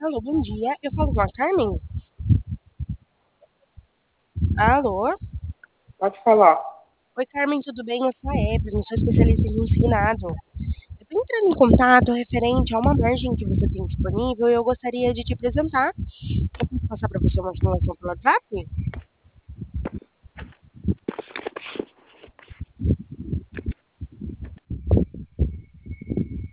Alô, bom dia. Eu falo com a Carmen? Alô? Pode falar. Oi, Carmen, tudo bem? Eu sou a Evelyn, sou especialista em ensinado. Eu tô entrando em contato referente a uma margem que você tem disponível e eu gostaria de te apresentar. Eu posso passar para você uma simulação pelo WhatsApp?